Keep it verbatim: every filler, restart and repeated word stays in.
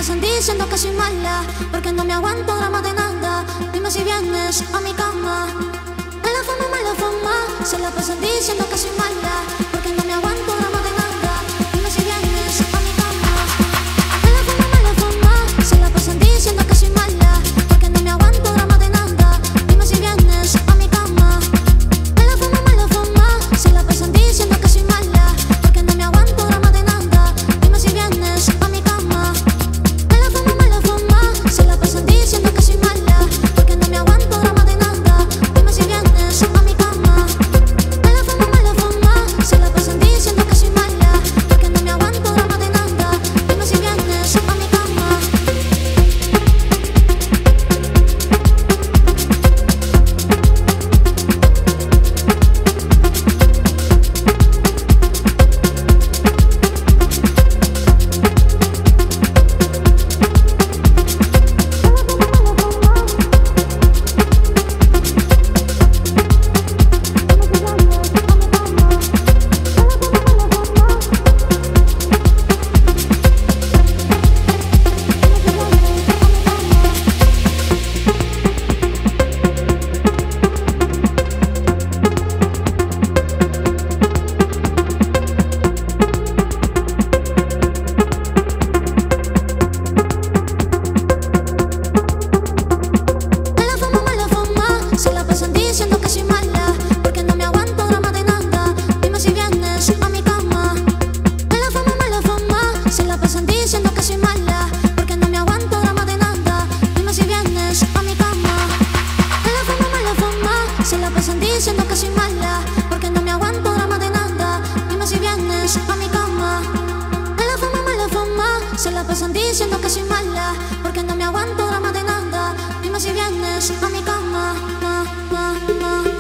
pasan diciendo que soy mala, porque no me aguanto drama de nada. Dime si vienes a mi cama. Mala fama, mala fama. Se la pasan diciendo que soy mala, porque no me aguanto drama de nada. Dime si vienes a mi cama. Mala fama, mala fama. Se la pasan diciendo que soy mala, porque no me aguanto drama de nada. Dime si vienes a mi cama. Mala fama, mala fama. Se la pasan diciendo que soy mala, porque no me aguanto drama de nada. Dime si vienes a mi cama. Mala fama, mala fama. Se la pasan diciendo que soy mala, porque no me aguanto drama de nada. Dime si vienes a mi cama. Mala fama, mala fama. Se la pasan diciendo que soy mala, porque no me aguanto drama de nada. Dime si vienes a mi cama. Se la pasan diciendo que soy mala, porque no me aguanto drama de nada. Dime si vienes a mi cama. Mala fama, mala fama. Se la pasan diciendo que soy mala, porque no me aguanto drama de nada. Dime si vienes a mi cama. Mala fama, mala fama. Se la pasan diciendo que soy mala, porque no me aguanto drama de nada. Dime si vienes a mi cama. Mala fama, mala fama. Se la pasan diciendo que soy mala, porque no me aguanto drama de nada. Dime si vienes a mi cama. Ma, ma, ma.